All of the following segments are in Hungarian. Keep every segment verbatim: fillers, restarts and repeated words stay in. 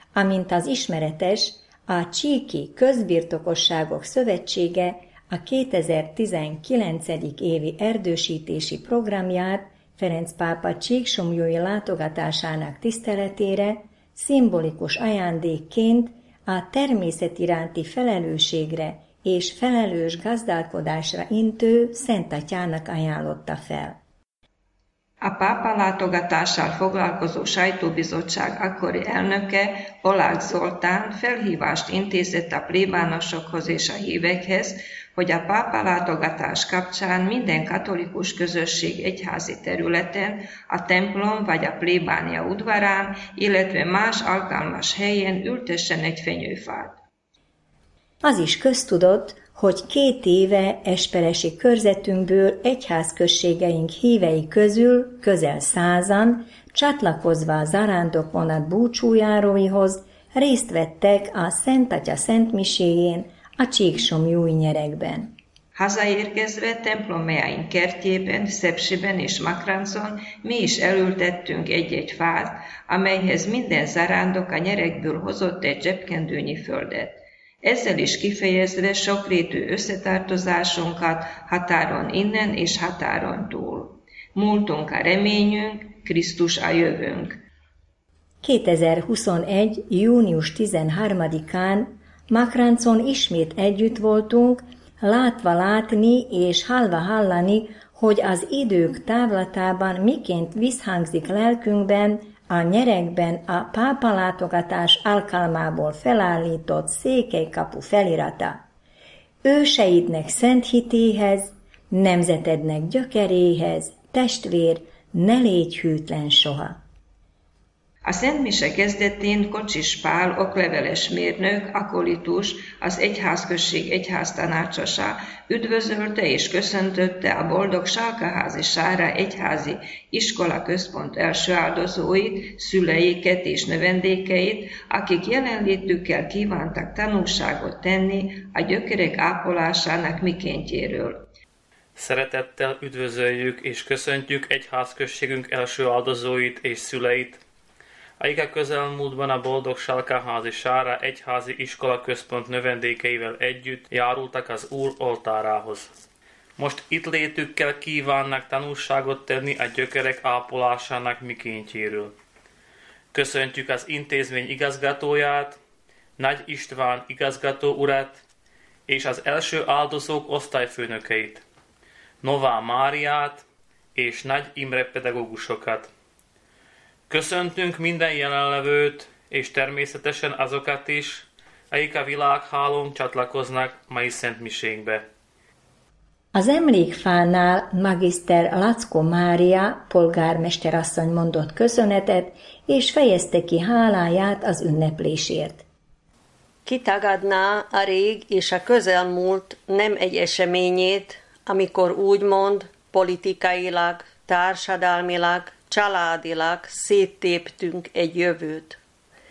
amint az ismeretes, a Csíki Közbirtokosságok Szövetsége a kétezer-tizenkilencedik évi erdősítési programját Ferenc pápa csíksomlyói látogatásának tiszteletére szimbolikus ajándékként a természet iránti felelősségre és felelős gazdálkodásra intő Szent Atyának ajánlotta fel. A pápa látogatással foglalkozó sajtóbizottság akkori elnöke, Oláh Zoltán felhívást intézett a plébánosokhoz és a hívekhez, hogy a pápa látogatás kapcsán minden katolikus közösség egyházi területen, a templom vagy a plébánia udvarán, illetve más alkalmas helyen ültessen egy fenyőfát. Az is köztudott, hogy két éve esperesi körzetünkből egyházközségeink hívei közül közel százan, csatlakozva a zarándokvonat búcsújáróihoz, részt vettek a Szent Atya szentmiséjén a Csíksomlyói nyerekben. Hazaérkezve templomjaink kertjében, Szepsiben és Makráncon mi is elültettünk egy-egy fát, amelyhez minden zarándok a nyerekből hozott egy zsebkendőnyi földet. Ezzel is kifejezve sokrétű összetartozásunkat határon innen és határon túl. Múltunk a reményünk, Krisztus a jövőnk. kétezer-huszonegy. június tizenharmadikán Makráncon ismét együtt voltunk, látva látni és hallva hallani, hogy az idők távlatában miként visszhangzik lelkünkben a nyerekben a pápa látogatás alkalmából felállított székelykapu felirata. Őseidnek szent hitéhez, nemzetednek gyökeréhez, testvér, ne légy hűtlen soha. A szentmise kezdetén Kocsis Pál okleveles mérnök, akolitus, az egyházközség egyháztanácsosa üdvözölte és köszöntötte a Boldog Salkaházi Sára egyházi iskola központ első áldozóit, szüleiket és növendékeit, akik jelenlétükkel kívántak tanúságot tenni a gyökerek ápolásának mikéntjéről. Szeretettel üdvözöljük és köszöntjük egyházközségünk első áldozóit és szüleit, akik a közelmúltban a Boldog Salkaházi Sára egyházi iskola központ növendékeivel együtt járultak az Úr oltárához. Most itt létükkel kívánnak tanúságot tenni a gyökerek ápolásának mikéntjéről. Köszöntjük az intézmény igazgatóját, Nagy István igazgató urat és az első áldozók osztályfőnökeit, Nová Máriát és Nagy Imre pedagógusokat. Köszöntünk minden jelenlevőt, és természetesen azokat is, akik a világhálón csatlakoznak mai szentmisénkbe. Az emlékfánál magiszter Lackó Mária polgármesterasszony mondott köszönetet, és fejezte ki háláját az ünneplésért. Ki tagadná a rég és a közelmúlt nem egy eseményét, amikor úgymond politikailag, társadalmilag, családilag széttéptünk egy jövőt.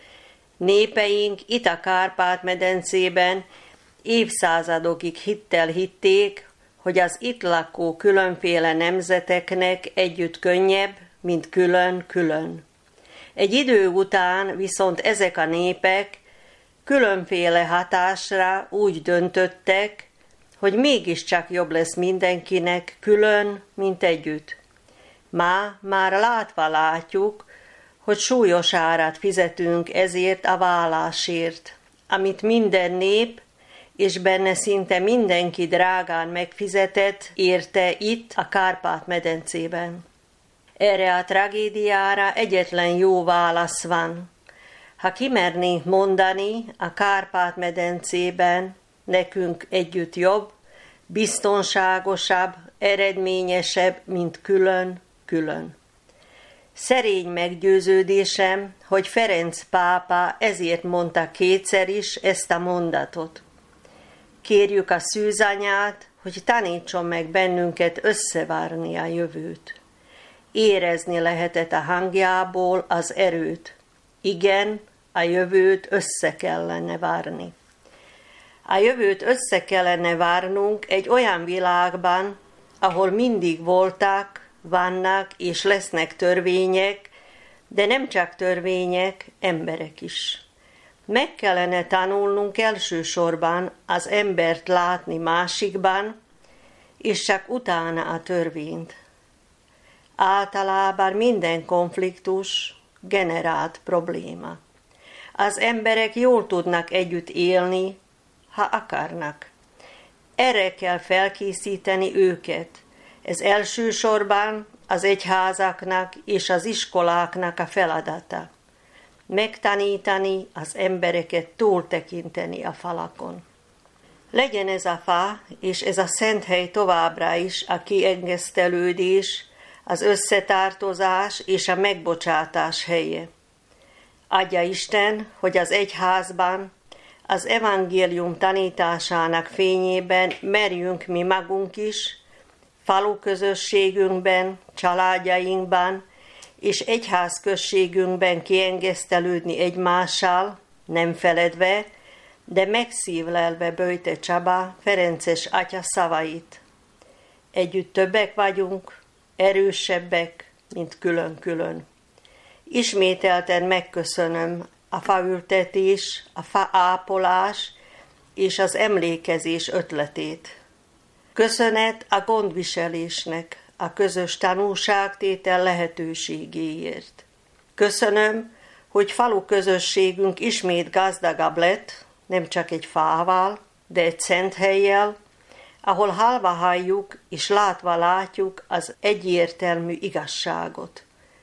Népeink itt a Kárpát-medencében évszázadokig hittel hitték, hogy az itt lakó különféle nemzeteknek együtt könnyebb, mint külön-külön. Egy idő után viszont ezek a népek különféle hatásra úgy döntöttek, hogy mégiscsak jobb lesz mindenkinek külön, mint együtt. Ma már látva látjuk, hogy súlyos árat fizetünk ezért a vállásért, amit minden nép, és benne szinte mindenki drágán megfizetett érte itt a Kárpát-medencében. Erre a tragédiára egyetlen jó válasz van. Ha kimernénk mondani, a Kárpát-medencében nekünk együtt jobb, biztonságosabb, eredményesebb, mint külön-külön. Szerény meggyőződésem, hogy Ferenc pápa ezért mondta kétszer is ezt a mondatot. Kérjük a szűzanyát, hogy tanítson meg bennünket összevárni a jövőt. Érezni lehetett a hangjából az erőt. Igen, a jövőt össze kellene várni. A jövőt össze kellene várnunk egy olyan világban, ahol mindig voltak, vannak és lesznek törvények, de nem csak törvények, emberek is. Meg kellene tanulnunk elsősorban az embert látni másikban, és csak utána a törvényt. Általában minden konfliktus generált probléma. Az emberek jól tudnak együtt élni, ha akarnak. Erre kell felkészíteni őket. Ez elsősorban az egyházaknak és az iskoláknak a feladata. Megtanítani az embereket túltekinteni a falakon. Legyen ez a fa és ez a szent hely továbbra is a kiengesztelődés, az összetartozás és a megbocsátás helye. Adja Isten, hogy az egyházban, az evangélium tanításának fényében merjünk mi magunk is, falu közösségünkben, családjainkban és egyházközségünkben kiengesztelődni egymással, nem feledve, de megszívlelve Böjte Csaba Ferences atya szavait. Együtt többek vagyunk, erősebbek, mint külön-külön. Ismételten megköszönöm a faültetés, a faápolás és az emlékezés ötletét. Köszönet a gondviselésnek, a közös tanúságtétel lehetőségéért. Köszönöm, hogy falu közösségünk ismét gazdagabb lett, nem csak egy fával, de egy szent hellyel, ahol hallva halljuk és látva látjuk az egyértelmű igazságot.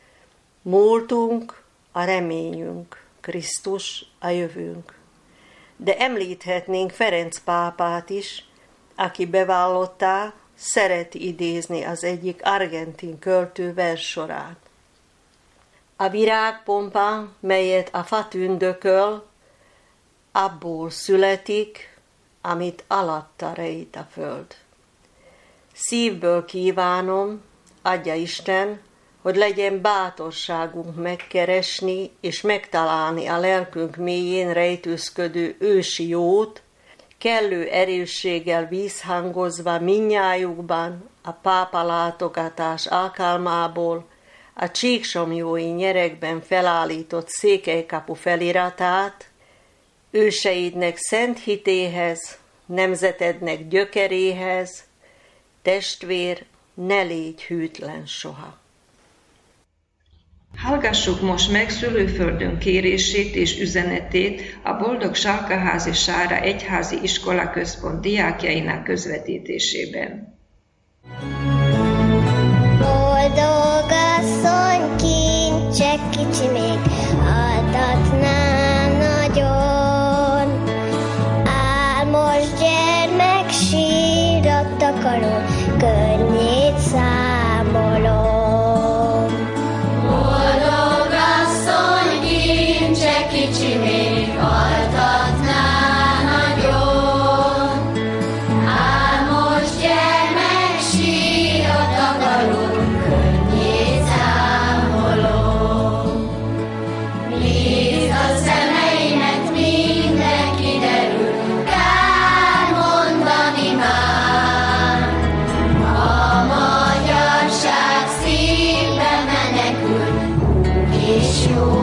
Múltunk a reményünk, Krisztus a jövőnk. De említhetnénk Ferenc pápát is, aki bevallotta, szereti idézni az egyik argentin költő verssorát. A virágpompa, melyet a fa tündököl, abból születik, amit alatta rejt a föld. Szívből kívánom, adja Isten, hogy legyen bátorságunk megkeresni és megtalálni a lelkünk mélyén rejtőzködő ősi jót, kellő erősséggel vízhangozva mindnyájukban a pápa látogatás alkalmából a csíksomjói nyerekben felállított székelykapu feliratát, őseidnek szent hitéhez, nemzetednek gyökeréhez, testvér, ne légy hűtlen soha. Hallgassuk most meg szülőföldön kérését és üzenetét a Boldog Salkaházi Sára Egyházi Iskola Központ diákjainak közvetítésében. Boldog asszony, kincse kicsi még, adatná nagyon. Álmos gyermek sírat takaró, könnyét számoló. Kicsi még altatná nagyon, álmos gyermek sírat akarunk, könnyét számolom. Nézd a szemeimet, minden kiderül, kár mondani már. A magyarság szívbe menekül, és jó.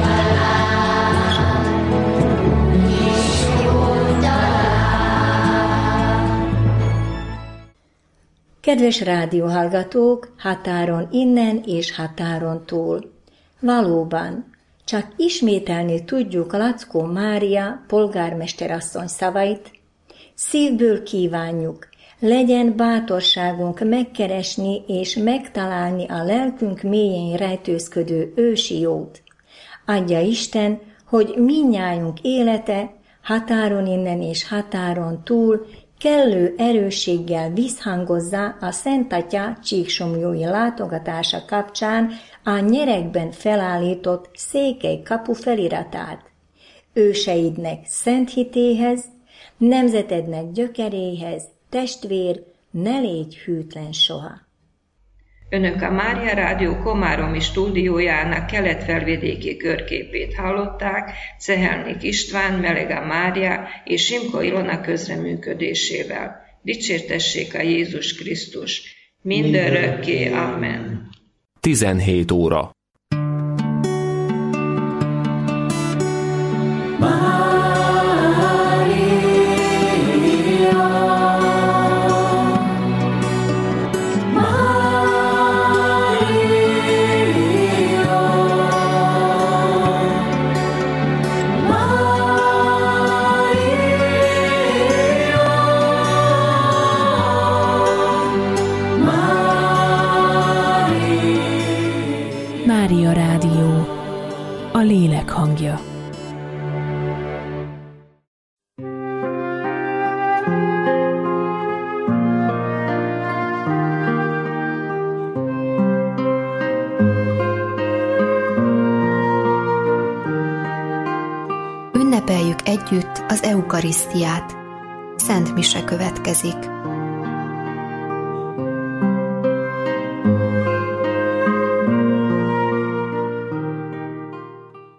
Kedves rádióhallgatók, határon innen és határon túl. Valóban, csak ismételni tudjuk Lackó Mária polgármesterasszony szavait, szívből kívánjuk, legyen bátorságunk megkeresni és megtalálni a lelkünk mélyén rejtőzködő ősi jót. Adja Isten, hogy mindnyájunk élete, határon innen és határon túl, kellő erősséggel visszhangozza a Szent Atya csíksomjói látogatása kapcsán a nyerekben felállított székely kapu feliratát. Őseidnek szent hitéhez, nemzetednek gyökeréhez, testvér, ne légy hűtlen soha. Önök a Mária Rádió komáromi stúdiójának keletfelvidéki körképét hallották Cehelnik István, Melega Mária és Simko Ilona közreműködésével. Dicsértessék a Jézus Krisztus! Mindörökké, amen. tizenhét óra Mária Rádió, a lélek hangja. Ünnepeljük együtt az eukarisztiát. Szent mise következik.